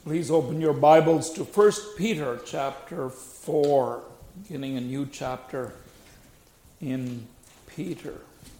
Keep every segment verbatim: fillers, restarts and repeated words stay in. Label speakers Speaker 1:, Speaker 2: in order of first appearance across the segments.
Speaker 1: Please open your Bibles to First Peter chapter four, beginning a new chapter in Peter.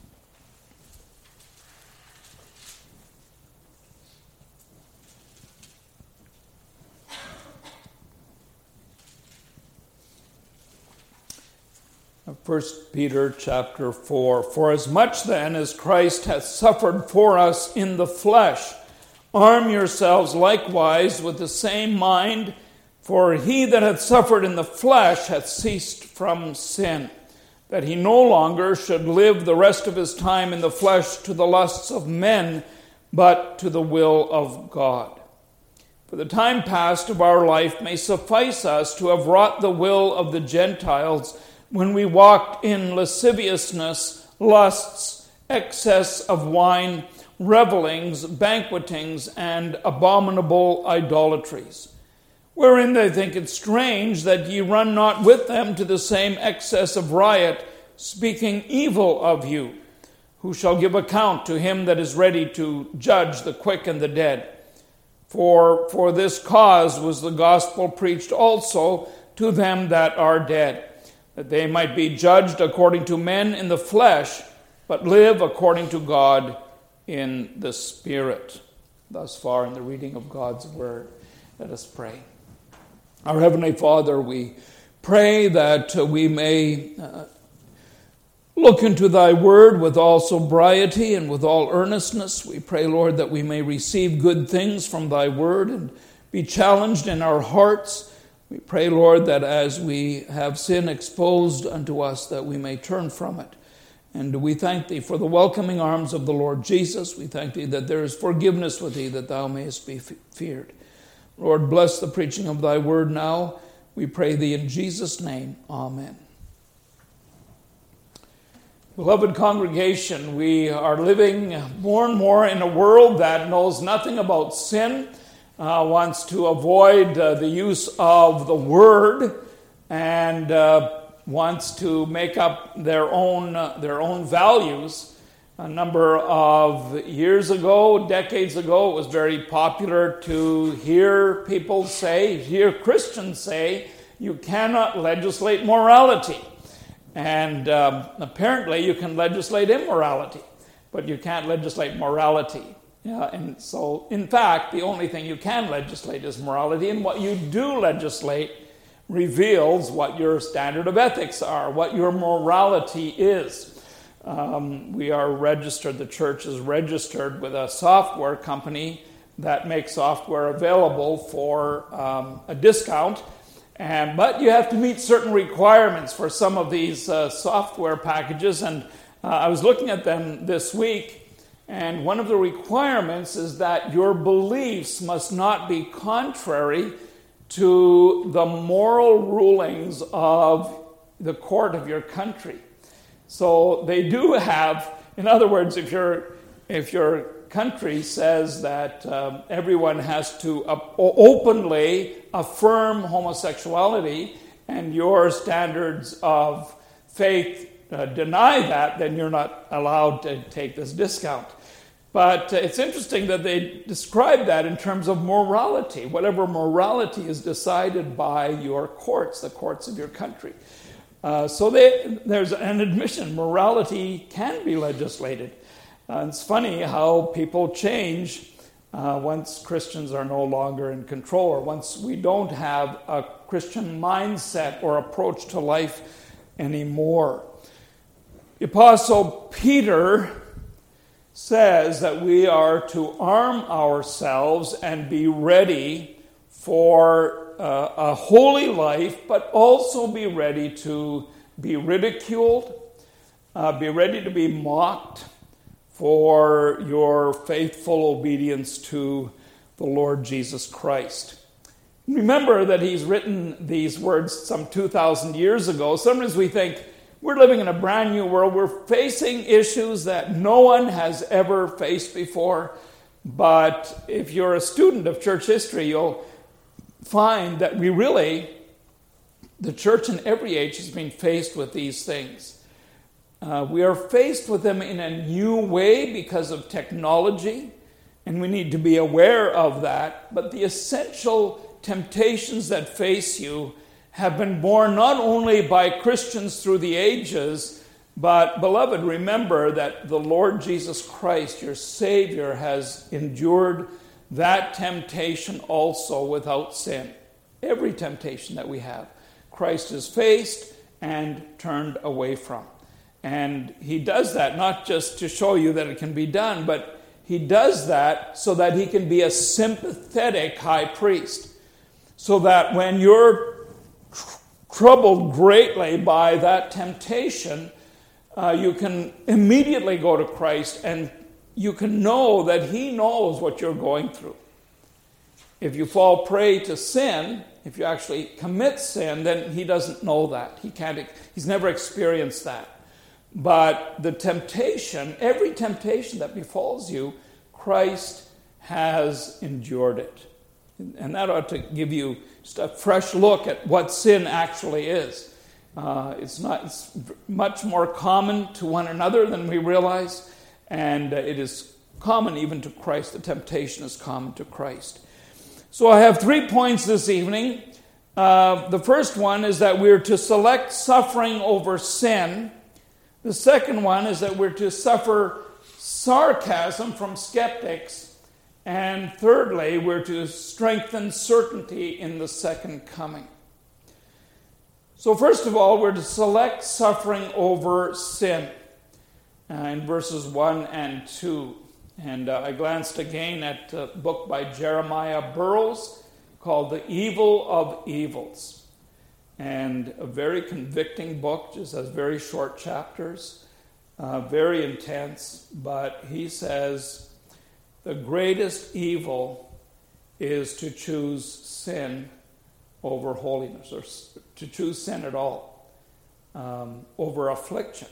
Speaker 1: First Peter chapter four. For as much then as Christ hath suffered for us in the flesh, arm yourselves likewise with the same mind, for he that hath suffered in the flesh hath ceased from sin, that he no longer should live the rest of his time in the flesh to the lusts of men, but to the will of God. For the time past of our life may suffice us to have wrought the will of the Gentiles, when we walked in lasciviousness, lusts, excess of wine, revellings, banquetings, and abominable idolatries, wherein they think it strange that ye run not with them to the same excess of riot, speaking evil of you, who shall give account to him that is ready to judge the quick and the dead. For for this cause was the gospel preached also to them that are dead, that they might be judged according to men in the flesh, but live according to God in the Spirit. Thus far in the reading of God's Word. Let us pray. Our Heavenly Father, we pray that we may uh, look into Thy Word with all sobriety and with all earnestness. We pray, Lord, that we may receive good things from Thy Word and be challenged in our hearts. We pray, Lord, that as we have sin exposed unto us, that we may turn from it. And we thank Thee for the welcoming arms of the Lord Jesus. We thank Thee that there is forgiveness with Thee, that Thou mayest be feared. Lord, bless the preaching of Thy word now. We pray Thee in Jesus' name. Amen. Beloved congregation, we are living more and more in a world that knows nothing about sin, uh, wants to avoid uh, the use of the word, and uh, wants to make up their own uh, their own values. A number of years ago, decades ago, it was very popular to hear people say, hear Christians say, you cannot legislate morality. And um, apparently you can legislate immorality, but you can't legislate morality. Yeah, and so, in fact, the only thing you can legislate is morality, and what you do legislate reveals what your standard of ethics are, what your morality is. Um, we are registered, the church is registered with a software company that makes software available for um, a discount, and but you have to meet certain requirements for some of these uh, software packages, and uh, I was looking at them this week, and one of the requirements is that your beliefs must not be contrary to the moral rulings of the court of your country. So they do have, in other words, if your if your country says that um, everyone has to uh, openly affirm homosexuality, and your standards of faith uh, deny that, then you're not allowed to take this discount. But uh, it's interesting that they describe that in terms of morality. Whatever morality is decided by your courts, the courts of your country. Uh, so they, there's an admission, morality can be legislated. Uh, it's funny how people change uh, once Christians are no longer in control, or once we don't have a Christian mindset or approach to life anymore. The Apostle Peter says that we are to arm ourselves and be ready for uh, a holy life, but also be ready to be ridiculed, uh, be ready to be mocked for your faithful obedience to the Lord Jesus Christ. Remember that he's written these words some two thousand years ago. Sometimes we think, we're living in a brand new world. We're facing issues that no one has ever faced before. But if you're a student of church history, you'll find that we really, the church in every age has been faced with these things. Uh, we are faced with them in a new way because of technology. and we need to be aware of that. But the essential temptations that face you have been borne not only by Christians through the ages, but, beloved, remember that the Lord Jesus Christ, your Savior, has endured that temptation also without sin. Every temptation that we have, Christ has faced and turned away from. And he does that not just to show you that it can be done, but he does that so that he can be a sympathetic high priest. So that when you're tr- troubled greatly by that temptation, uh, you can immediately go to Christ and you can know that he knows what you're going through. If you fall prey to sin, if you actually commit sin, then he doesn't know that. He can't. He's never experienced that. But the temptation, every temptation that befalls you, Christ has endured it. And that ought to give you just a fresh look at what sin actually is. Uh, it's not. It's much more common to one another than we realize, and uh, it is common even to Christ. The temptation is common to Christ. So I have three points this evening. Uh, the first one is that we're to select suffering over sin. The second one is that we're to suffer sarcasm from skeptics. And thirdly, we're to strengthen certainty in the second coming. So first of all, we're to select suffering over sin uh, in verses one and two. And uh, I glanced again at a book by Jeremiah Burroughs called The Evil of Evils. And a very convicting book, just has very short chapters, uh, very intense. But he says the greatest evil is to choose sin over holiness, or to choose sin at all, um, over affliction.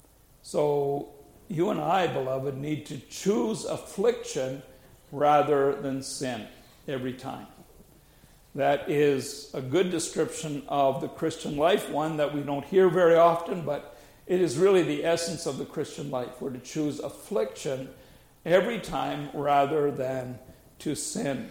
Speaker 1: So you and I, beloved, need to choose affliction rather than sin every time. That is a good description of the Christian life, one that we don't hear very often, but it is really the essence of the Christian life. We're to choose affliction every time rather than to sin.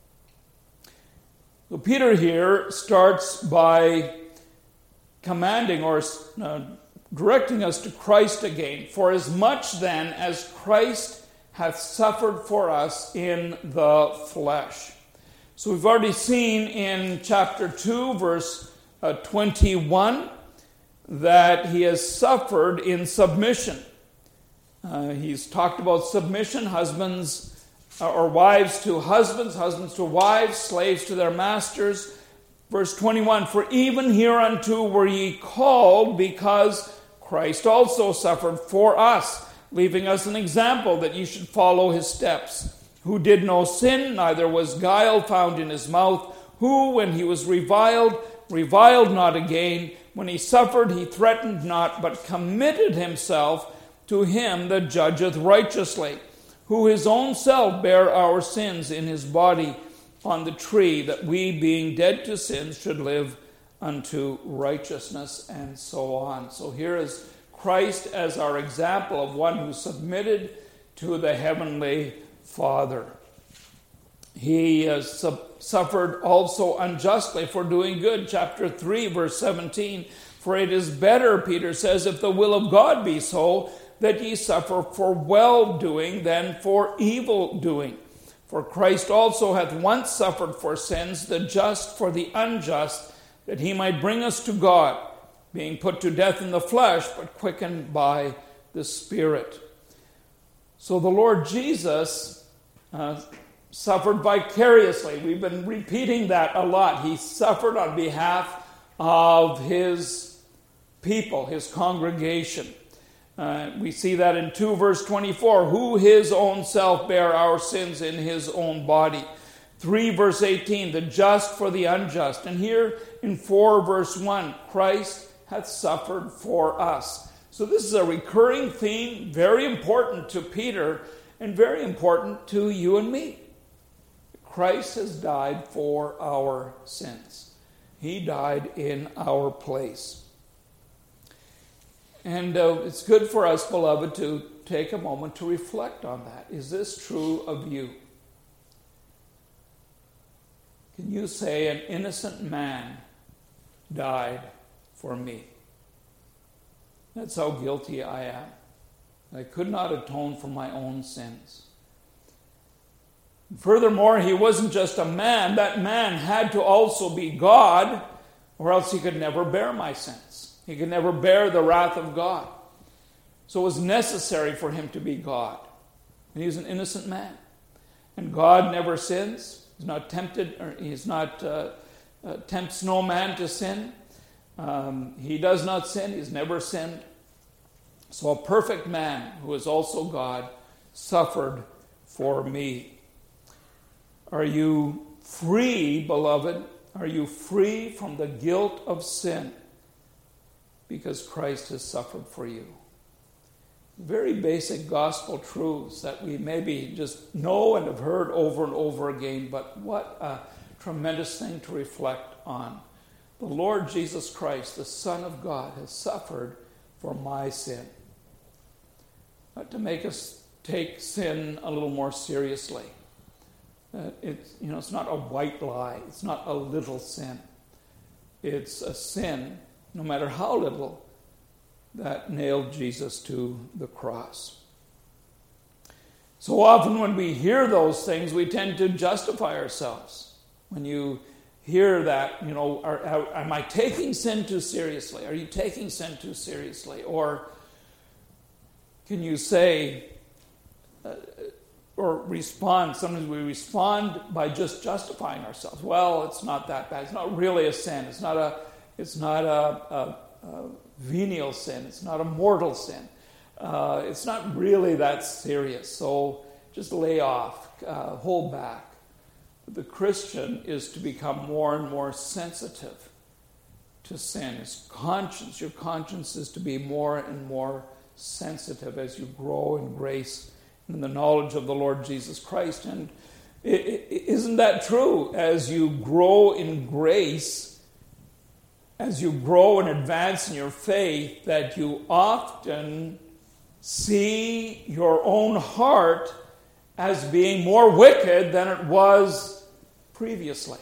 Speaker 1: So Peter here starts by commanding or uh, directing us to Christ again. For as much then as Christ hath suffered for us in the flesh. So we've already seen in chapter two, verse uh, twenty-one, that he has suffered in submission. Uh, he's talked about submission, husbands uh, or wives to husbands, husbands to wives, slaves to their masters. Verse twenty-one, for even hereunto were ye called, because Christ also suffered for us, leaving us an example that ye should follow his steps, who did no sin, neither was guile found in his mouth, who, when he was reviled, reviled not again, when he suffered, he threatened not, but committed himself to him that judgeth righteously, who his own self bare our sins in his body on the tree, that we, being dead to sins, should live unto righteousness, and so on. So here is Christ as our example of one who submitted to the heavenly Father. He has su- suffered also unjustly for doing good. Chapter three, verse seventeen. For it is better, Peter says, if the will of God be so, that ye suffer for well-doing than for evil-doing. For Christ also hath once suffered for sins, the just for the unjust, that he might bring us to God, being put to death in the flesh, but quickened by the Spirit. So the Lord Jesus uh, suffered vicariously. We've been repeating that a lot. He suffered on behalf of his people, his congregation. Uh, we see that in two, verse twenty-four, who his own self bare our sins in his own body. three, verse eighteen, the just for the unjust. And here in four, verse one, Christ hath suffered for us. So this is a recurring theme, very important to Peter and very important to you and me. Christ has died for our sins. He died in our place. And uh, it's good for us, beloved, to take a moment to reflect on that. Is this true of you? Can you say, an innocent man died for me? That's how guilty I am. I could not atone for my own sins. Furthermore, he wasn't just a man. That man had to also be God, or else he could never bear my sins. He could never bear the wrath of God. So it was necessary for him to be God. And he was an innocent man. And God never sins. He's not tempted, or he's not uh, uh, tempts no man to sin. Um, he does not sin. He's never sinned. So a perfect man, who is also God, suffered for me. Are you free, beloved? Are you free from the guilt of sin because Christ has suffered for you? Very basic gospel truths that we maybe just know and have heard over and over again, but what a tremendous thing to reflect on. The Lord Jesus Christ, the Son of God, has suffered for my sin. Not to make us take sin a little more seriously. Uh, it's, you know, it's not a white lie. It's not a little sin. It's a sin, no matter how little, that nailed Jesus to the cross. So often when we hear those things, we tend to justify ourselves. When you hear that, you know, are, are, am I taking sin too seriously? Are you taking sin too seriously? Or can you say, uh, or respond, sometimes we respond by just justifying ourselves. Well, it's not that bad. It's not really a sin. It's not a, it's not a, a, a venial sin. It's not a mortal sin. Uh, it's not really that serious. So just lay off, uh, hold back. The Christian is to become more and more sensitive to sin. His conscience, your conscience is to be more and more sensitive as you grow in grace and in the knowledge of the Lord Jesus Christ. And it, it, isn't that true? As you grow in grace, as you grow and advance in your faith, that you often see your own heart as being more wicked than it was previously.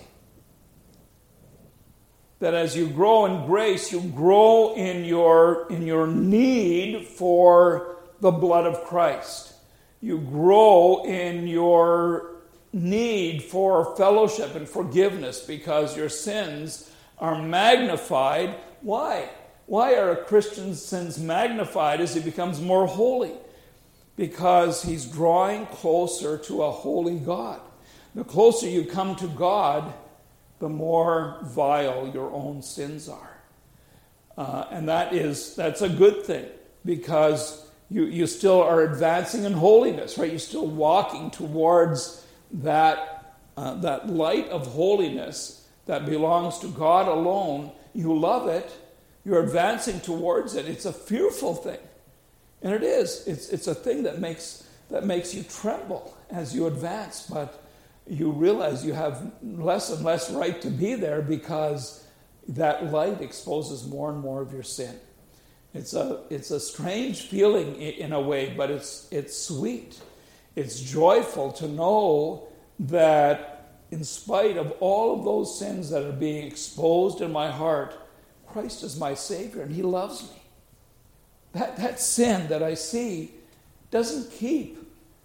Speaker 1: That as you grow in grace, you grow in your, in your need for the blood of Christ. You grow in your need for fellowship and forgiveness because your sins are magnified. Why? Why are a Christian's sins magnified as he becomes more holy? Because he's drawing closer to a holy God. The closer you come to God, the more vile your own sins are. Uh, and that is, that's a good thing, because you, you still are advancing in holiness, right? You're still walking towards that, uh, that light of holiness that belongs to God alone. You love it. You're advancing towards it. It's a fearful thing. And it is. It's, it's a thing that makes, that makes you tremble as you advance, but you realize you have less and less right to be there because that light exposes more and more of your sin. It's a, it's a strange feeling in a way, but it's, it's sweet. It's joyful to know that in spite of all of those sins that are being exposed in my heart, Christ is my Savior and He loves me. That, that sin that I see doesn't keep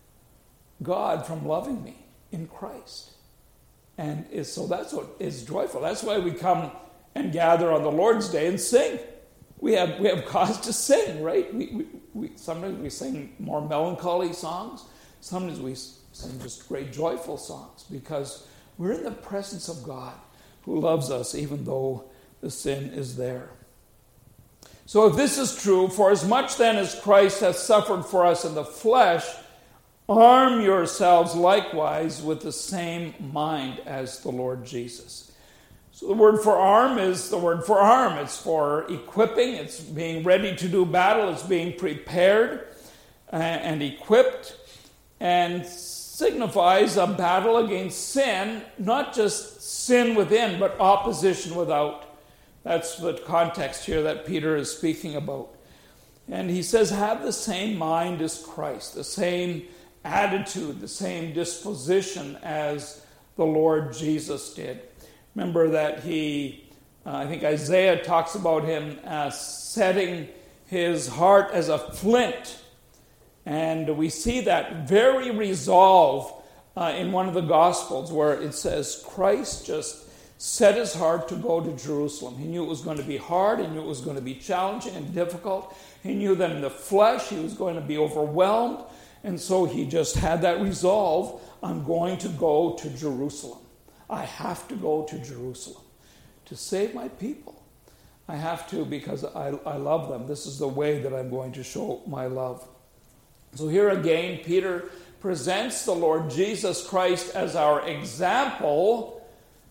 Speaker 1: God from loving me in Christ. And is, so that's what is joyful. That's why we come and gather on the Lord's Day and sing. We have we have cause to sing, right? We, we, we sometimes we sing more melancholy songs. Sometimes we sing just great joyful songs because we're in the presence of God who loves us even though the sin is there. So if this is true, for as much then as Christ has suffered for us in the flesh, arm yourselves likewise with the same mind as the Lord Jesus. So the word for arm is the word for arm. It's for equipping. It's being ready to do battle. It's being prepared and equipped, and signifies a battle against sin, not just sin within, but opposition without. That's the context here that Peter is speaking about. And he says, have the same mind as Christ, the same attitude, the same disposition as the Lord Jesus did. Remember that he, uh, I think Isaiah talks about him as setting his heart as a flint. And we see that very resolve uh, in one of the Gospels where it says Christ just set his heart to go to Jerusalem. He knew it was going to be hard. He knew it was going to be challenging and difficult. He knew that in the flesh he was going to be overwhelmed. And so he just had that resolve, I'm going to go to Jerusalem. I have to go to Jerusalem to save my people. I have to because I, I love them. This is the way that I'm going to show my love. So here again, Peter presents the Lord Jesus Christ as our example,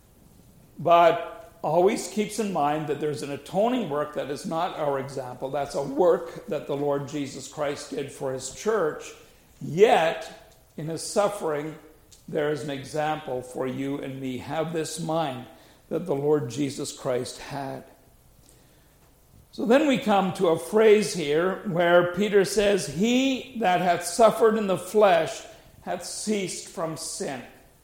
Speaker 1: but always keeps in mind that there's an atoning work that is not our example. That's a work that the Lord Jesus Christ did for his church. Yet, in his suffering, there is an example for you and me. Have this mind that the Lord Jesus Christ had. So then we come to a phrase here where Peter says, he that hath suffered in the flesh hath ceased from sin.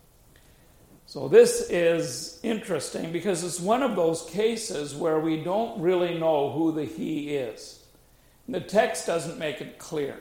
Speaker 1: So this is interesting because it's one of those cases where we don't really know who the he is. The text doesn't make it clear.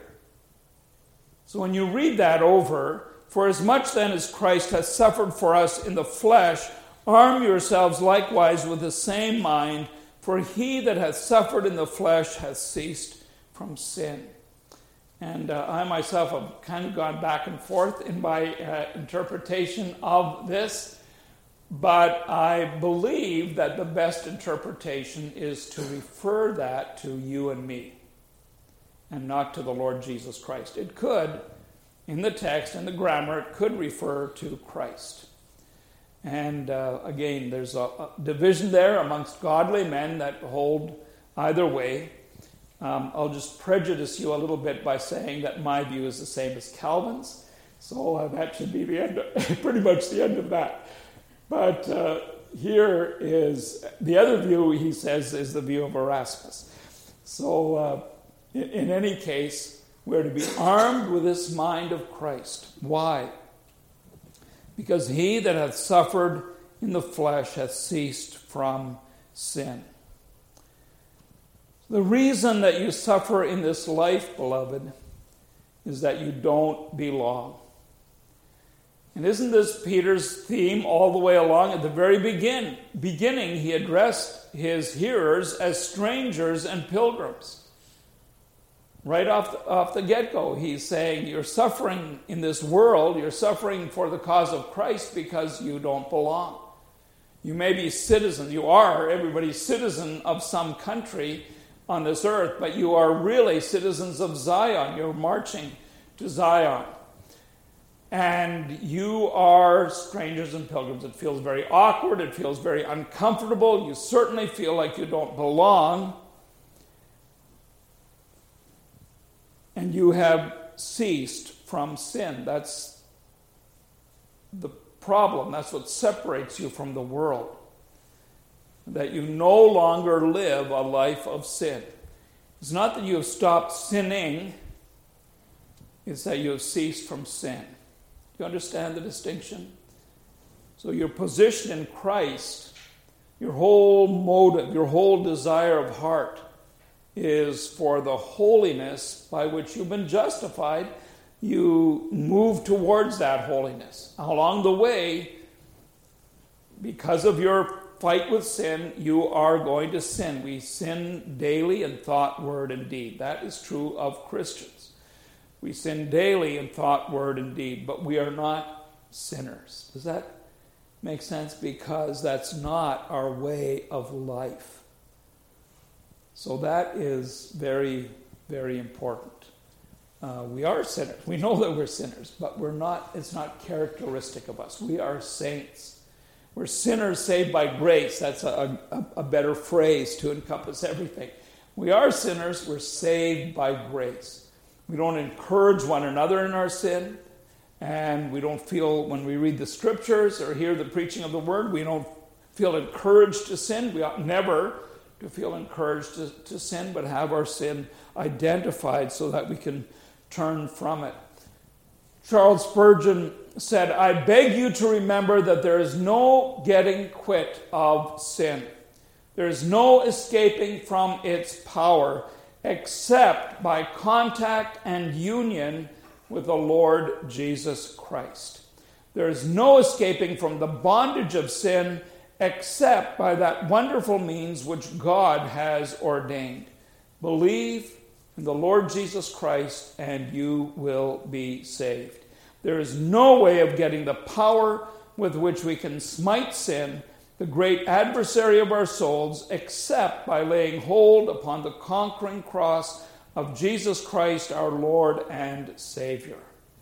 Speaker 1: So when you read that over, for as much then as Christ hath suffered for us in the flesh, arm yourselves likewise with the same mind, for he that hath suffered in the flesh hath ceased from sin. And uh, I myself have kind of gone back and forth in my uh, interpretation of this, but I believe that the best interpretation is to refer that to you and me, and not to the Lord Jesus Christ. It could, in the text, in the grammar, it could refer to Christ. And uh, again, there's a, a division there amongst godly men that hold either way. Um, I'll just prejudice you a little bit by saying that my view is the same as Calvin's. So uh, that should be the end, of, pretty much the end of that. But uh, here is, the other view, he says, is the view of Erasmus. So uh, in, in any case, we're to be armed with this mind of Christ. Why? Because he that hath suffered in the flesh hath ceased from sin. The reason that you suffer in this life, beloved, is that you don't belong. And isn't this Peter's theme all the way along? At the very begin, beginning, he addressed his hearers as strangers and pilgrims. Right off the, off the get-go, he's saying, you're suffering in this world, you're suffering for the cause of Christ because you don't belong. You may be citizens, you are, everybody's citizen of some country on this earth, but you are really citizens of Zion. You're marching to Zion. And you are strangers and pilgrims. It feels very awkward, it feels very uncomfortable, you certainly feel like you don't belong. And you have ceased from sin. That's the problem. That's what separates you from the world. That you no longer live a life of sin. It's not that you have stopped sinning. It's that you have ceased from sin. Do you understand the distinction? So your position in Christ, your whole motive, your whole desire of heart is for the holiness by which you've been justified. You move towards that holiness. Along the way, because of your fight with sin, you are going to sin. We sin daily in thought, word, and deed. That is true of Christians. We sin daily in thought, word, and deed, but we are not sinners. Does that make sense? Because that's not our way of life. So that is very, very important. Uh, we are sinners. We know that we're sinners, but we're not. It's not characteristic of us. We are saints. We're sinners saved by grace. That's a, a, a better phrase to encompass everything. We are sinners. We're saved by grace. We don't encourage one another in our sin, and we don't feel, when we read the scriptures or hear the preaching of the word, we don't feel encouraged to sin. We ought never to feel encouraged to, to sin, but have our sin identified so that we can turn from it. Charles Spurgeon said, "I beg you to remember that there is no getting quit of sin. There is no escaping from its power except by contact and union with the Lord Jesus Christ. There is no escaping from the bondage of sin except by that wonderful means which God has ordained. Believe in the Lord Jesus Christ and you will be saved. There is no way of getting the power with which we can smite sin, the great adversary of our souls, except by laying hold upon the conquering cross of Jesus Christ, our Lord and Savior."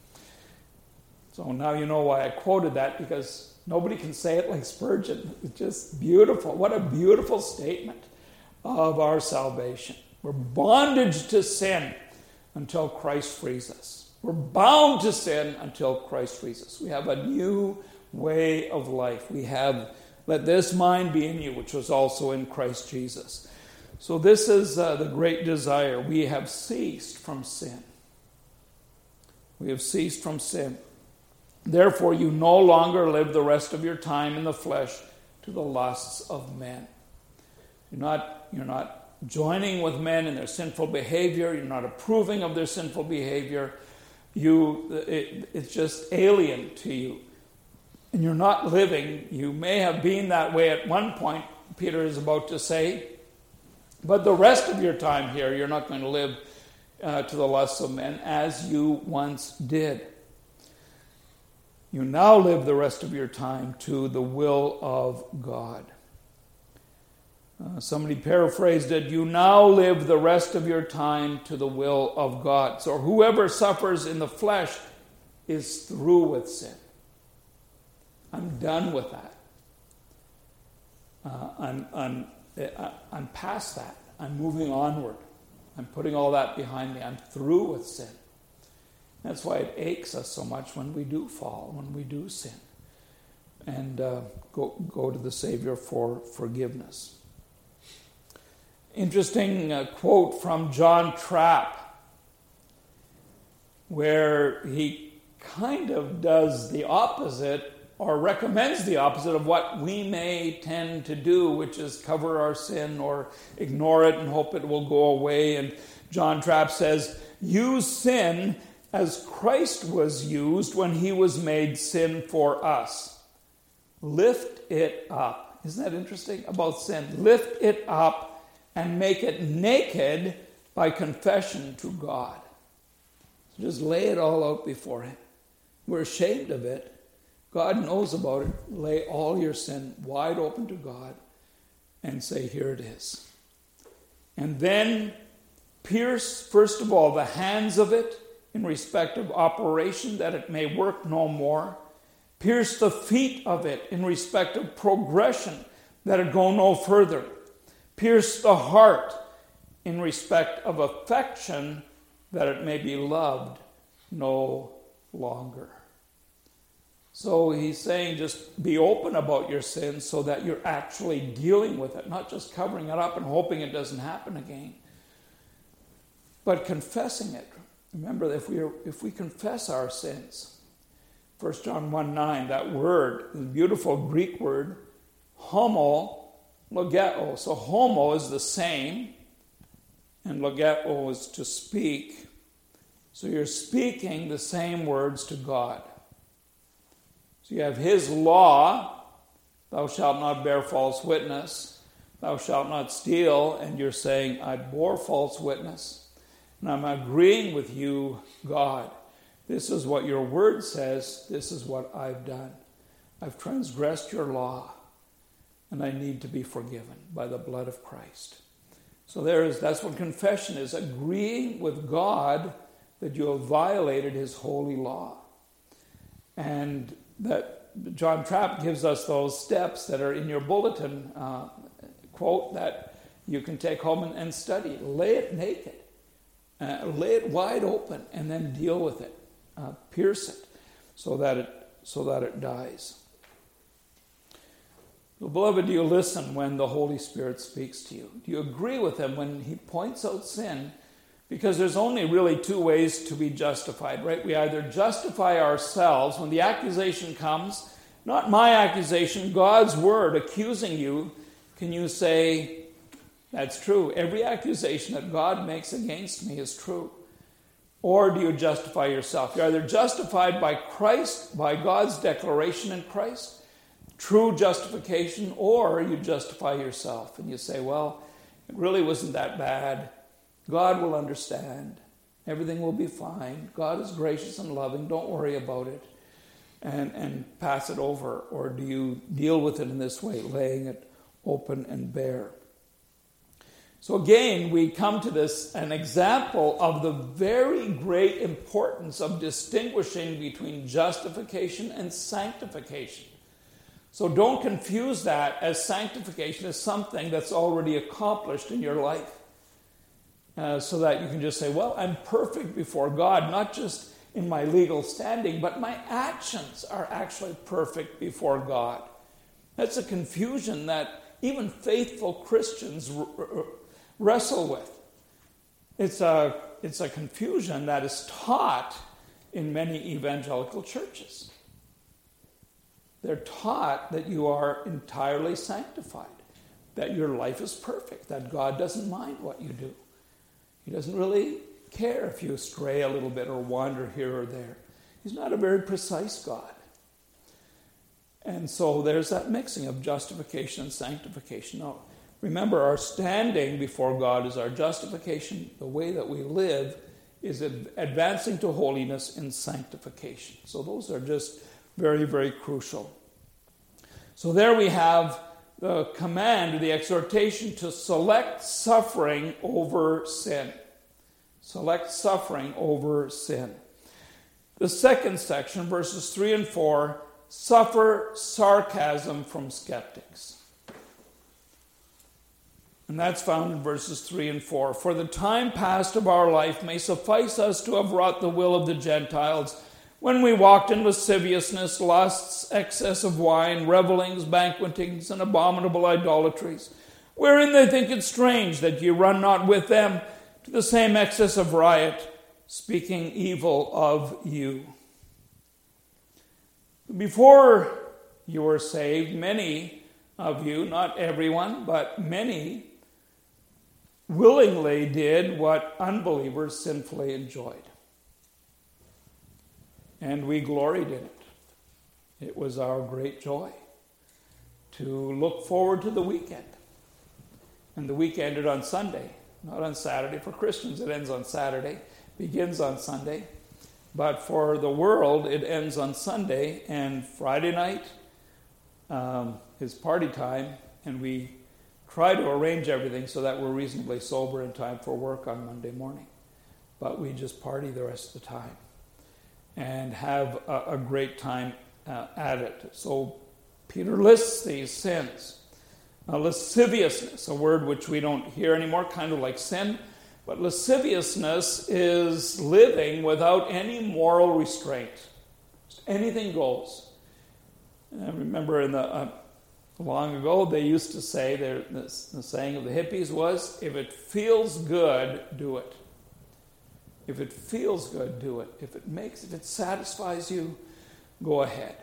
Speaker 1: So now you know why I quoted that, because nobody can say it like Spurgeon. It's just beautiful. What a beautiful statement of our salvation. We're bondage to sin until Christ frees us. We're bound to sin until Christ frees us. We have a new way of life. We have, "Let this mind be in you, which was also in Christ Jesus." So this is uh, the great desire. We have ceased from sin. We have ceased from sin. Therefore, you no longer live the rest of your time in the flesh to the lusts of men. You're not, you're not joining with men in their sinful behavior. You're not approving of their sinful behavior. You, it, it's just alien to you. And you're not living. You may have been that way at one point, Peter is about to say, but the rest of your time here, you're not going to live uh, to the lusts of men as you once did. You now live the rest of your time to the will of God. Uh, somebody paraphrased it, "You now live the rest of your time to the will of God." So whoever suffers in the flesh is through with sin. I'm done with that. Uh, I'm, I'm, I'm past that. I'm moving onward. I'm putting all that behind me. I'm through with sin. That's why it aches us so much when we do fall, when we do sin, and uh, go, go to the Savior for forgiveness. Interesting uh, quote from John Trapp, where he kind of does the opposite, or recommends the opposite of what we may tend to do, which is cover our sin or ignore it and hope it will go away. And John Trapp says, "Use sin as Christ was used when he was made sin for us. Lift it up." Isn't that interesting about sin? Lift it up and make it naked by confession to God. So just lay it all out before him. We're ashamed of it. God knows about it. Lay all your sin wide open to God and say, "Here it is." And then pierce, first of all, the hands of it in respect of operation, that it may work no more. Pierce the feet of it in respect of progression, that it go no further. Pierce the heart in respect of affection, that it may be loved no longer. So he's saying just be open about your sins so that you're actually dealing with it, not just covering it up and hoping it doesn't happen again, but confessing it. Remember, if we are, if we confess our sins, First John one nine, that word, the beautiful Greek word, homo logeo. So homo is the same, and logeo is to speak. So you're speaking the same words to God. So you have his law, thou shalt not bear false witness, thou shalt not steal, and you're saying, I bore false witness. And I'm agreeing with you, God. This is what your word says. This is what I've done. I've transgressed your law, and I need to be forgiven by the blood of Christ. So there is, that's what confession is, agreeing with God that you have violated his holy law. And that John Trapp gives us those steps that are in your bulletin uh, quote that you can take home and, and study. Lay it naked. Uh, lay it wide open and then deal with it. Uh, pierce it so that it so that it dies. So, beloved, do you listen when the Holy Spirit speaks to you? Do you agree with him when he points out sin? Because there's only really two ways to be justified, right? We either justify ourselves when the accusation comes, not my accusation, God's word accusing you. Can you say, that's true? Every accusation that God makes against me is true. Or do you justify yourself? You're either justified by Christ, by God's declaration in Christ, true justification, or you justify yourself and you say, well, it really wasn't that bad. God will understand. Everything will be fine. God is gracious and loving. Don't worry about it. And, and pass it over. Or do you deal with it in this way, laying it open and bare? So again, we come to this, an example of the very great importance of distinguishing between justification and sanctification. So don't confuse that as sanctification as something that's already accomplished in your life. Uh, so that you can just say, well, I'm perfect before God, not just in my legal standing, but my actions are actually perfect before God. That's a confusion that even faithful Christians r- r- wrestle with. It's a, it's a confusion that is taught in many evangelical churches. They're taught that you are entirely sanctified, that your life is perfect, that God doesn't mind what you do. He doesn't really care if you stray a little bit or wander here or there. He's not a very precise God. And so there's that mixing of justification and sanctification. Now, remember, our standing before God is our justification. The way that we live is advancing to holiness in sanctification. So those are just very, very crucial. So there we have the command, the exhortation to select suffering over sin. Select suffering over sin. The second section, verses three and four, suffer sarcasm from skeptics. And that's found in verses three and four. For the time past of our life may suffice us to have wrought the will of the Gentiles, when we walked in lasciviousness, lusts, excess of wine, revellings, banquetings, and abominable idolatries, wherein they think it strange that ye run not with them to the same excess of riot, speaking evil of you. Before you were saved, many of you, not everyone, but many, willingly did what unbelievers sinfully enjoyed. And we gloried in it. It was our great joy to look forward to the weekend. And the week ended on Sunday, not on Saturday. For Christians, it ends on Saturday, begins on Sunday. But for the world, it ends on Sunday, and Friday night um, is party time, and we try to arrange everything so that we're reasonably sober in time for work on Monday morning. But we just party the rest of the time and have a, a great time uh, at it. So Peter lists these sins. Uh, lasciviousness, a word which we don't hear anymore, kind of like sin. But lasciviousness is living without any moral restraint. Just anything goes. And I remember in the uh, long ago, they used to say, the, the saying of the hippies was, if it feels good, do it. If it feels good, do it. If it makes, if it satisfies you, go ahead.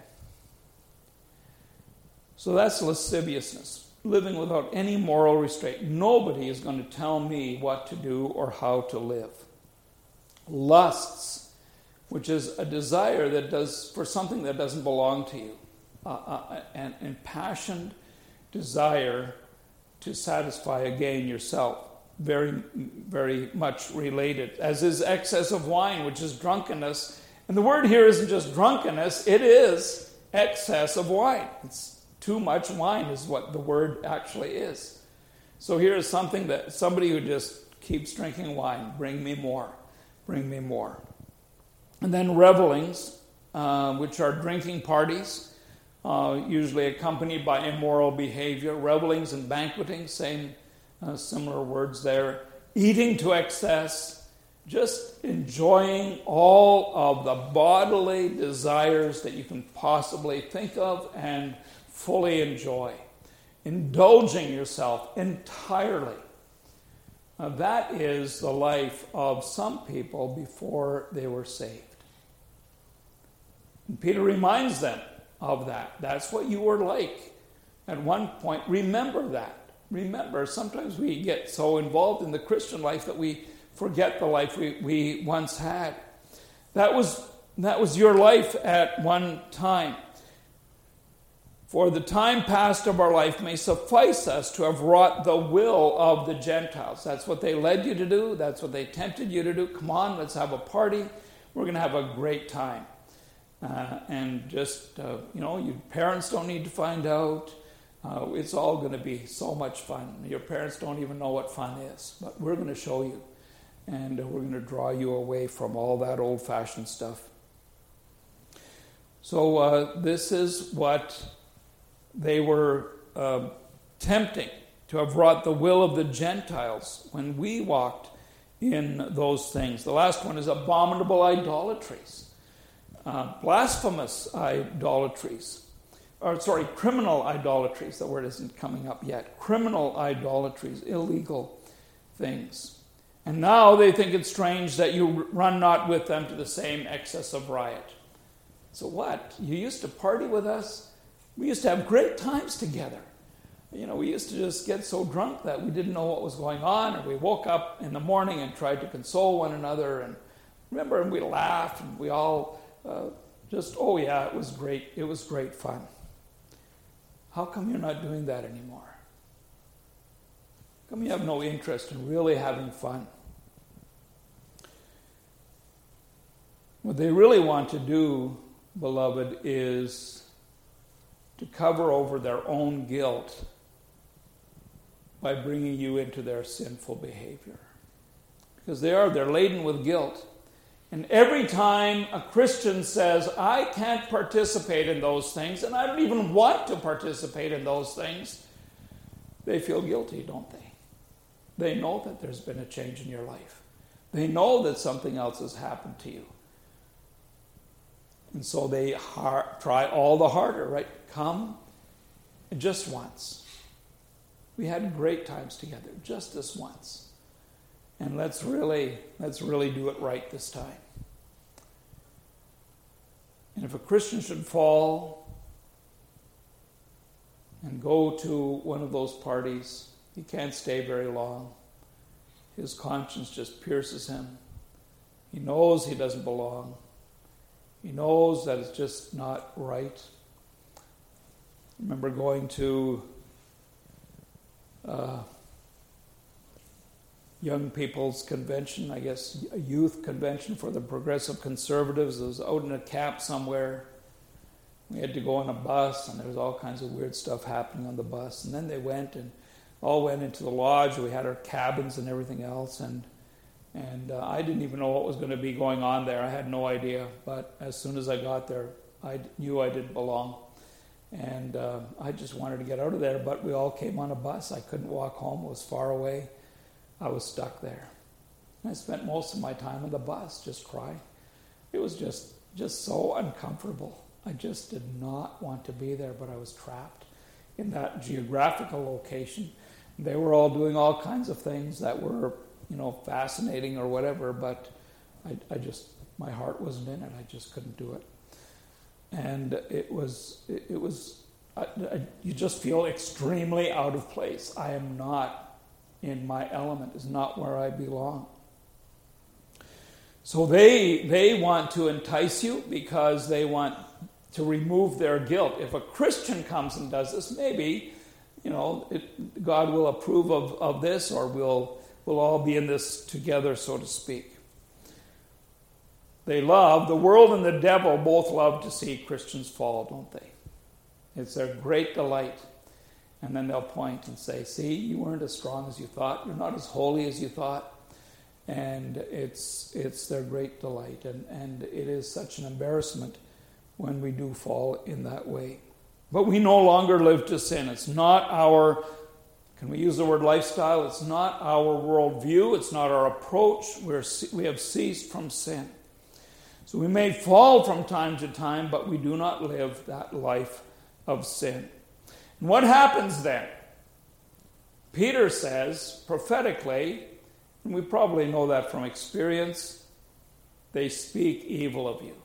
Speaker 1: So that's lasciviousness, living without any moral restraint. Nobody is going to tell me what to do or how to live. Lusts, which is a desire that does for something that doesn't belong to you, uh, uh, an impassioned desire to satisfy again yourself. Very, very much related, as is excess of wine, which is drunkenness. And the word here isn't just drunkenness, it is excess of wine. It's too much wine is what the word actually is. So here is something that somebody who just keeps drinking wine, bring me more, bring me more. And then revelings, uh, which are drinking parties, uh, usually accompanied by immoral behavior. Revelings and banqueting, same Uh, similar words there. Eating to excess, just enjoying all of the bodily desires that you can possibly think of and fully enjoy. indulging yourself entirely. Now, that is the life of some people before they were saved. And Peter reminds them of that. That's what you were like at one point. Remember that. Remember, sometimes we get so involved in the Christian life that we forget the life we, we once had. That was, that was your life at one time. For the time past of our life may suffice us to have wrought the will of the Gentiles. That's what they led you to do. That's what they tempted you to do. Come on, let's have a party. We're going to have a great time. Uh, and just, uh, you know, your parents don't need to find out. Uh, it's all going to be so much fun. Your parents don't even know what fun is, but we're going to show you. And uh, we're going to draw you away from all that old-fashioned stuff. So uh, this is what they were uh, tempting, to have wrought the will of the Gentiles when we walked in those things. The last one is abominable idolatries, uh, blasphemous idolatries. Or sorry, criminal idolatries. The word isn't coming up yet. Criminal idolatries, illegal things. And now they think it strange that you run not with them to the same excess of riot. So what? You used to party with us? We used to have great times together. You know, we used to just get so drunk that we didn't know what was going on, and we woke up in the morning and tried to console one another. And remember, and we laughed, and we all uh, just, oh yeah, it was great. It was great fun. How come you're not doing that anymore? How come you have no interest in really having fun? What they really want to do, beloved, is to cover over their own guilt by bringing you into their sinful behavior. Because they are, they're laden with guilt. And every time a Christian says, I can't participate in those things, and I don't even want to participate in those things, they feel guilty, don't they? They know that there's been a change in your life. They know that something else has happened to you. And so they har- try all the harder, right? Come just once. We had great times together, just this once. And let's really, let's really do it right this time. And if a Christian should fall and go to one of those parties, he can't stay very long. His conscience just pierces him. He knows he doesn't belong. He knows that it's just not right. I remember going to uh, young people's convention, I guess a youth convention for the progressive conservatives. It was out in a camp somewhere. We had to go on a bus, and there was all kinds of weird stuff happening on the bus. And then they went and all went into the lodge. We had our cabins and everything else, and and uh, I didn't even know what was going to be going on there. I had no idea. But as soon as I got there, I knew I didn't belong. And uh, I just wanted to get out of there, but we all came on a bus. I couldn't walk home. It was far away. I was stuck there. I spent most of my time on the bus just crying. It was just, just so uncomfortable. I just did not want to be there, but I was trapped in that geographical location. They were all doing all kinds of things that were, you know, fascinating or whatever, but I, I just, my heart wasn't in it. I just couldn't do it. And it was, it, it was, I, I, you just feel extremely out of place. I am not in my element, is not where I belong. So they they want to entice you because they want to remove their guilt. If a Christian comes and does this, maybe, you know, it, God will approve of, of this, or we'll, we'll all be in this together, so to speak. They love, the world and the devil both love to see Christians fall, don't they? It's their great delight. And then they'll point and say, see, you weren't as strong as you thought. You're not as holy as you thought. And it's it's their great delight. And, and it is such an embarrassment when we do fall in that way. But we no longer live to sin. It's not our, can we use the word lifestyle? It's not our worldview. It's not our approach. We're, we have ceased from sin. So we may fall from time to time, but we do not live that life of sin. And what happens then? Peter says, prophetically, and we probably know that from experience, they speak evil of you.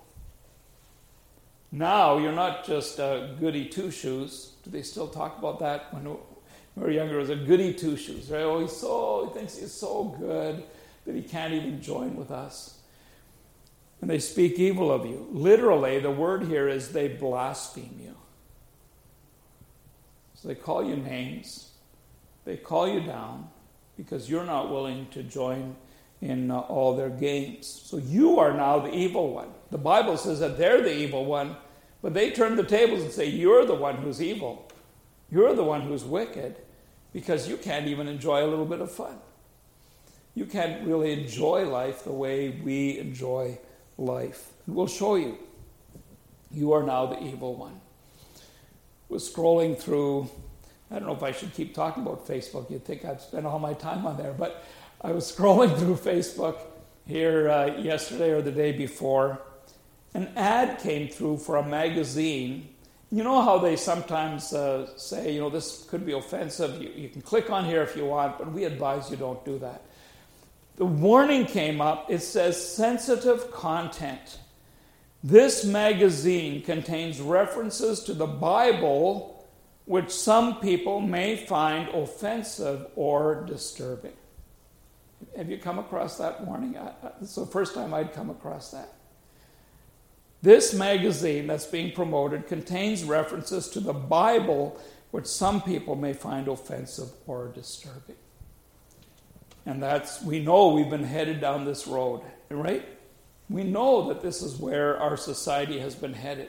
Speaker 1: Now, you're not just a goody two-shoes. Do they still talk about that? When we were younger, it was a goody two-shoes, right? Oh, he's so, he thinks he's so good that he can't even join with us. And they speak evil of you. Literally, the word here is they blaspheme you. So they call you names. They call you down because you're not willing to join in uh, all their games. So you are now the evil one. The Bible says that they're the evil one, but they turn the tables and say, you're the one who's evil. You're the one who's wicked because you can't even enjoy a little bit of fun. You can't really enjoy life the way we enjoy life. We'll show you. You are now the evil one. Was scrolling through, I don't know if I should keep talking about Facebook. You'd think I'd spend all my time on there, but I was scrolling through Facebook here uh, yesterday or the day before. An ad came through for a magazine. You know how they sometimes uh, say, you know, this could be offensive. You, you can click on here if you want, but we advise you don't do that. The warning came up. It says sensitive content. This magazine contains references to the Bible which some people may find offensive or disturbing. Have you come across that warning? It's the first time I'd come across that. This magazine that's being promoted contains references to the Bible which some people may find offensive or disturbing. And that's, we know we've been headed down this road, right? We know that this is where our society has been headed.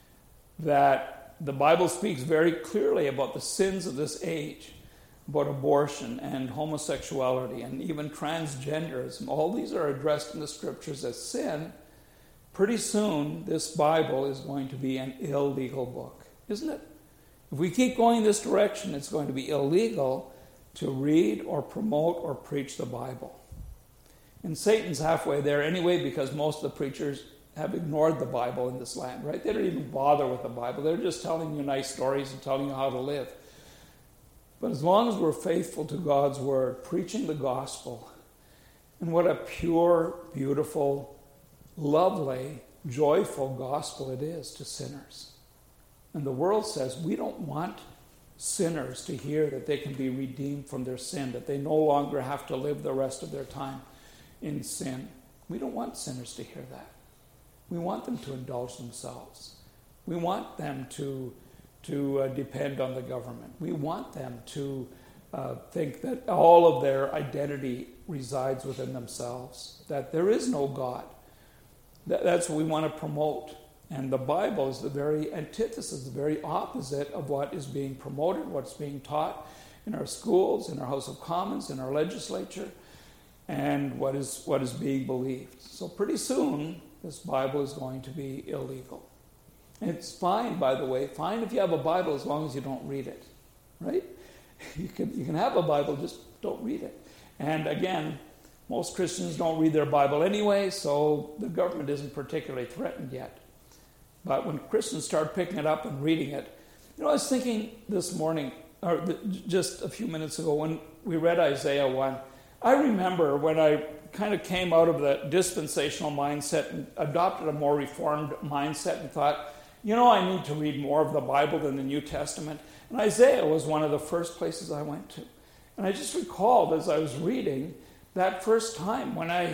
Speaker 1: That the Bible speaks very clearly about the sins of this age, about abortion and homosexuality and even transgenderism. All these are addressed in the scriptures as sin. Pretty soon, this Bible is going to be an illegal book, isn't it? If we keep going this direction, it's going to be illegal to read or promote or preach the Bible. And Satan's halfway there anyway, because most of the preachers have ignored the Bible in this land, right? They don't even bother with the Bible. They're just telling you nice stories and telling you how to live. But as long as we're faithful to God's word, preaching the gospel, and what a pure, beautiful, lovely, joyful gospel it is to sinners. And the world says we don't want sinners to hear that they can be redeemed from their sin, that they no longer have to live the rest of their time in sin. We don't want sinners to hear that. We want them to indulge themselves. We want them to, to uh, depend on the government. We want them to uh, think that all of their identity resides within themselves, that there is no God. That, that's what we want to promote. And the Bible is the very antithesis, the very opposite of what is being promoted, what's being taught in our schools, in our House of Commons, in our legislature, and what is what is being believed. So pretty soon, this Bible is going to be illegal. And it's fine, by the way, fine if you have a Bible as long as you don't read it, right? You can, you can have a Bible, just don't read it. And again, most Christians don't read their Bible anyway, so the government isn't particularly threatened yet. But when Christians start picking it up and reading it, you know, I was thinking this morning, or just a few minutes ago, when we read Isaiah one, I remember when I kind of came out of the dispensational mindset and adopted a more reformed mindset and thought, you know, I need to read more of the Bible than the New Testament. And Isaiah was one of the first places I went to. And I just recalled as I was reading that first time when I,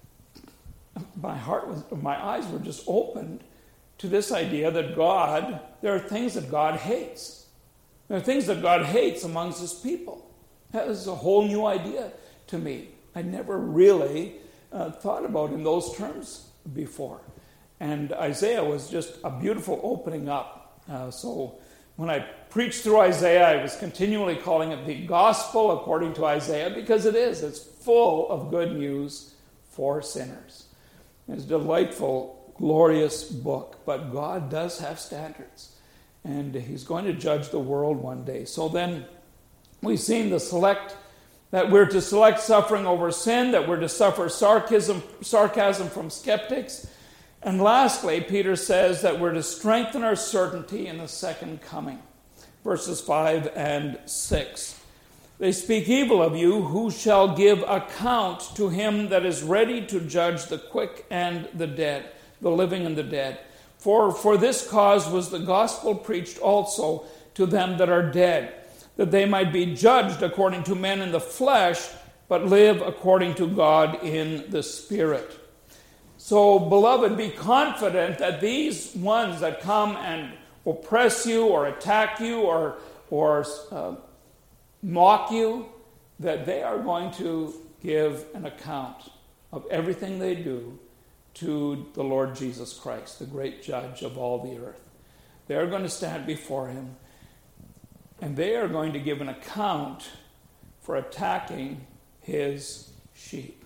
Speaker 1: my heart was, my eyes were just opened to this idea that God, there are things that God hates. There are things that God hates amongst his people. That was a whole new idea to me. I never really uh, thought about in those terms before. And Isaiah was just a beautiful opening up. Uh, so when I preached through Isaiah, I was continually calling it the gospel according to Isaiah, because it is. It's full of good news for sinners. It's a delightful, glorious book. But God does have standards. And he's going to judge the world one day. So then we've seen the select, that we're to select suffering over sin, that we're to suffer sarcasm, sarcasm from skeptics. And lastly, Peter says that we're to strengthen our certainty in the second coming. Verses five and six. They speak evil of you. Who shall give account to him that is ready to judge the quick and the dead, the living and the dead? For for this cause was the gospel preached also to them that are dead, that they might be judged according to men in the flesh, but live according to God in the Spirit. So, beloved, be confident that these ones that come and oppress you or attack you or, or uh, mock you, that they are going to give an account of everything they do to the Lord Jesus Christ, the great judge of all the earth. They are going to stand before him, and they are going to give an account for attacking his sheep.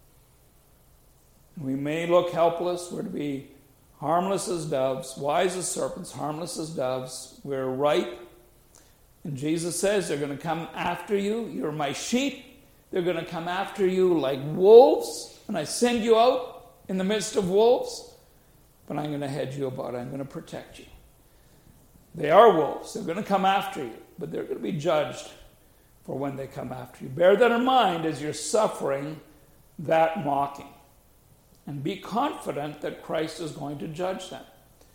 Speaker 1: We may look helpless. We're to be harmless as doves, wise as serpents, harmless as doves. We're ripe. And Jesus says they're going to come after you. You're my sheep. They're going to come after you like wolves. And I send you out in the midst of wolves. But I'm going to hedge you about. I'm going to protect you. They are wolves. They're going to come after you. But they're going to be judged for when they come after you. Bear that in mind as you're suffering that mocking. And be confident that Christ is going to judge them.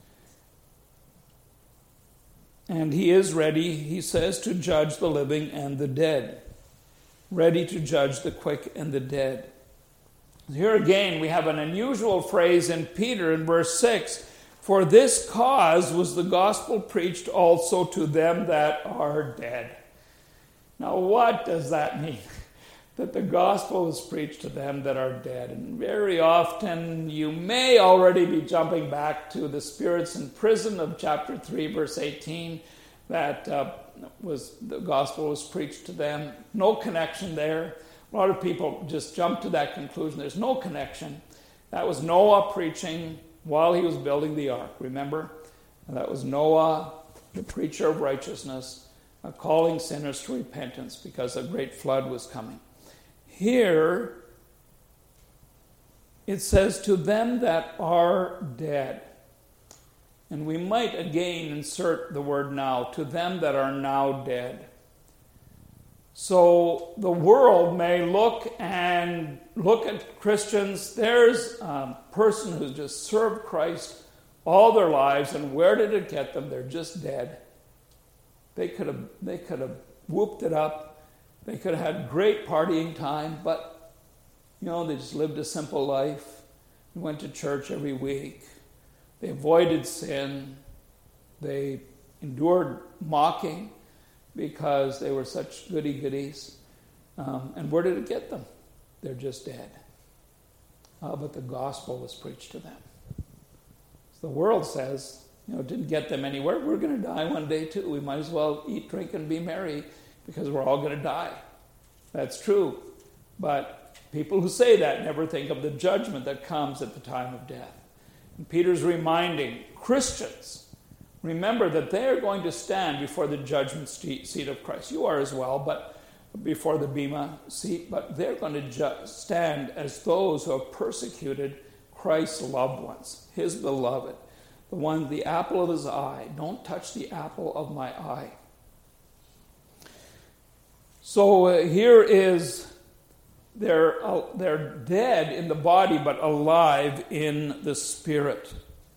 Speaker 1: And he is ready, he says, to judge the living and the dead. Ready to judge the quick and the dead. Here again, we have an unusual phrase in Peter in verse six. For this cause was the gospel preached also to them that are dead. Now, what does that mean? That the gospel is preached to them that are dead. And very often you may already be jumping back to the spirits in prison of chapter three, verse eighteen, that uh, was the gospel was preached to them. No connection there. A lot of people just jump to that conclusion. There's no connection. That was Noah preaching while he was building the ark, remember? And that was Noah, the preacher of righteousness, uh, calling sinners to repentance because a great flood was coming. Here, it says, to them that are dead. And we might again insert the word now, to them that are now dead. So the world may look and look at Christians. There's a person who's just served Christ all their lives, and where did it get them? They're just dead. They could have, they could have whooped it up. They could have had great partying time, but, you know, they just lived a simple life. They went to church every week. They avoided sin. They endured mocking because they were such goody-goodies. Um, and where did it get them? They're just dead. Uh, but the gospel was preached to them. So the world says, you know, it didn't get them anywhere. We're going to die one day too. We might as well eat, drink, and be merry, because we're all going to die. That's true. But people who say that never think of the judgment that comes at the time of death. And Peter's reminding Christians, remember that they are going to stand before the judgment seat of Christ. You are as well, but before the Bema seat. But they're going to ju- stand as those who have persecuted Christ's loved ones, his beloved, the one, the apple of his eye. Don't touch the apple of my eye. So uh, here is, they're, uh, they're dead in the body, but alive in the spirit.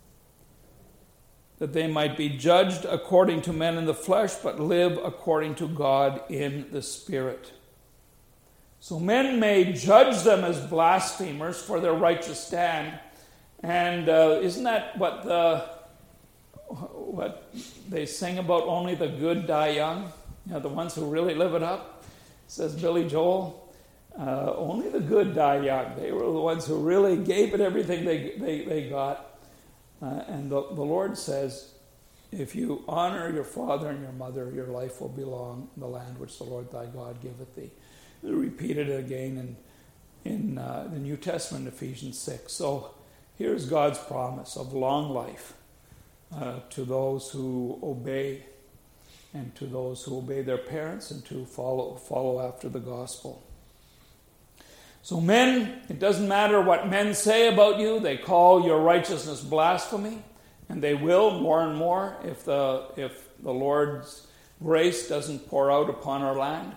Speaker 1: That they might be judged according to men in the flesh, but live according to God in the spirit. So men may judge them as blasphemers for their righteous stand. And uh, isn't that what the what they sing about, only the good die young? You know, the ones who really live it up. Says Billy Joel, uh, only the good die young. They were the ones who really gave it everything they they, they got. Uh, and the, the Lord says, if you honor your father and your mother, your life will belong in the land which the Lord thy God giveth thee. They repeated it again in, in uh, the New Testament, Ephesians six. So here's God's promise of long life uh, to those who obey, and to those who obey their parents, and to follow follow after the gospel. So men, it doesn't matter what men say about you. They call your righteousness blasphemy, and they will more and more if the if the Lord's grace doesn't pour out upon our land.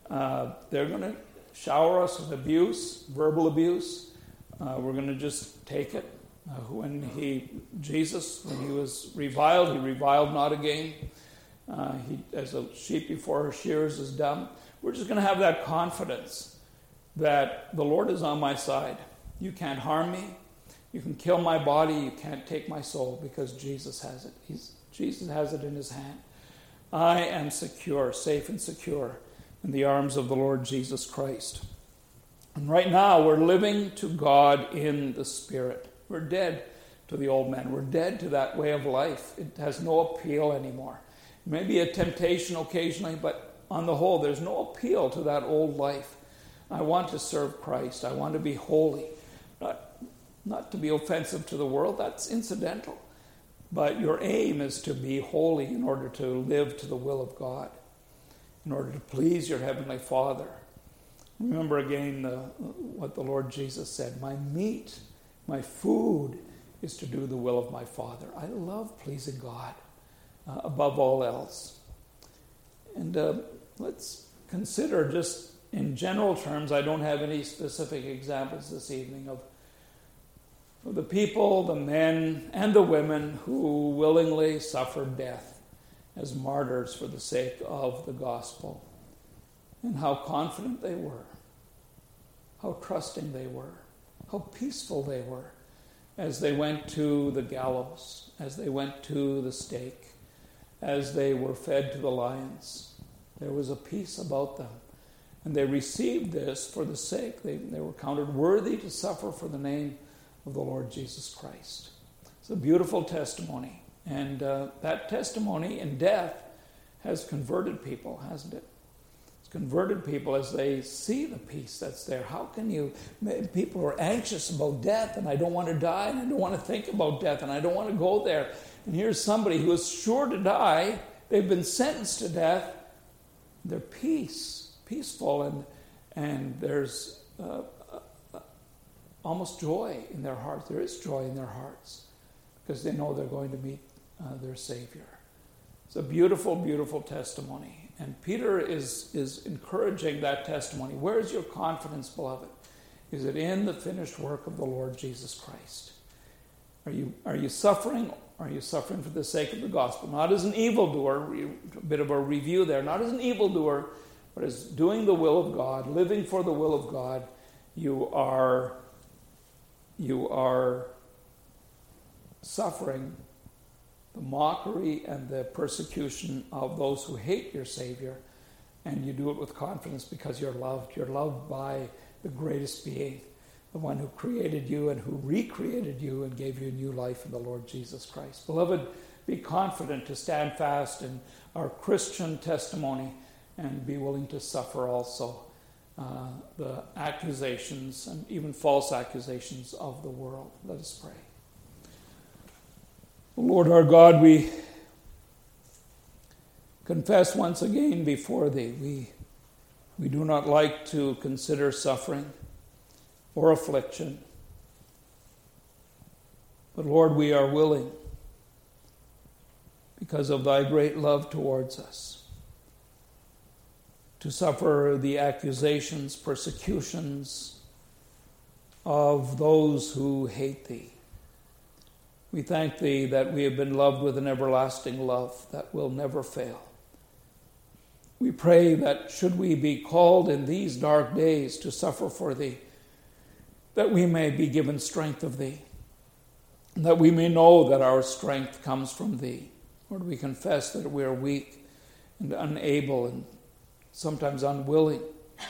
Speaker 1: Uh, they're going to shower us with abuse, verbal abuse. Uh, we're going to just take it. Uh, when he, Jesus, when he was reviled, he reviled not again. Uh, he, as a sheep before her shears is dumb. We're just going to have that confidence that the Lord is on my side. You can't harm me. You can kill my body. You can't take my soul because Jesus has it. He's, Jesus has it in his hand. I am secure, safe and secure in the arms of the Lord Jesus Christ. And right now we're living to God in the Spirit. We're dead to the old man. We're dead to that way of life. It has no appeal anymore. It may be a temptation occasionally, but on the whole, there's no appeal to that old life. I want to serve Christ. I want to be holy. Not, not to be offensive to the world. That's incidental. But your aim is to be holy in order to live to the will of God, in order to please your Heavenly Father. Remember again the, what the Lord Jesus said, my meat, my food is to do the will of my Father. I love pleasing God uh, above all else. And uh, let's consider just in general terms, I don't have any specific examples this evening of For the people, the men, and the women who willingly suffered death as martyrs for the sake of the gospel, and how confident they were, how trusting they were, how peaceful they were as they went to the gallows, as they went to the stake, as they were fed to the lions. There was a peace about them. And they received this for the sake. They, they were counted worthy to suffer for the name of the Lord Jesus Christ. It's a beautiful testimony. And uh, that testimony in death has converted people, hasn't it? It's converted people as they see the peace that's there. How can you... People are anxious about death, and I don't want to die, and I don't want to think about death, and I don't want to go there. And here's somebody who is sure to die. They've been sentenced to death. They're peace, peaceful, and, and there's... Uh, almost joy in their hearts. There is joy in their hearts because they know they're going to meet uh, their Savior. It's a beautiful, beautiful testimony. And Peter is, is encouraging that testimony. Where is your confidence, beloved? Is it in the finished work of the Lord Jesus Christ? Are you, are you suffering? Are you suffering for the sake of the gospel? Not as an evildoer, a bit of a review there, not as an evildoer, but as doing the will of God, living for the will of God. You are... You are suffering the mockery and the persecution of those who hate your Savior, and you do it with confidence because you're loved. You're loved by the greatest being, the one who created you and who recreated you and gave you new life in the Lord Jesus Christ. Beloved, be confident to stand fast in our Christian testimony and be willing to suffer also Uh, the accusations and even false accusations of the world. Let us pray. Lord our God, we confess once again before Thee, we, we do not like to consider suffering or affliction. But Lord, we are willing because of Thy great love towards us to suffer the accusations, persecutions of those who hate Thee. We thank Thee that we have been loved with an everlasting love that will never fail. We pray that should we be called in these dark days to suffer for Thee, that we may be given strength of Thee, and that we may know that our strength comes from Thee. Lord, we confess that we are weak and unable and sometimes unwilling.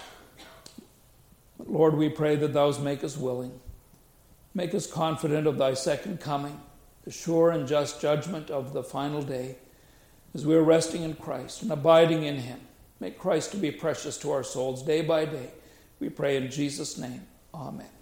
Speaker 1: But Lord, we pray that Thou make us willing. Make us confident of Thy second coming, the sure and just judgment of the final day, as we are resting in Christ and abiding in Him. Make Christ to be precious to our souls day by day. We pray in Jesus' name. Amen.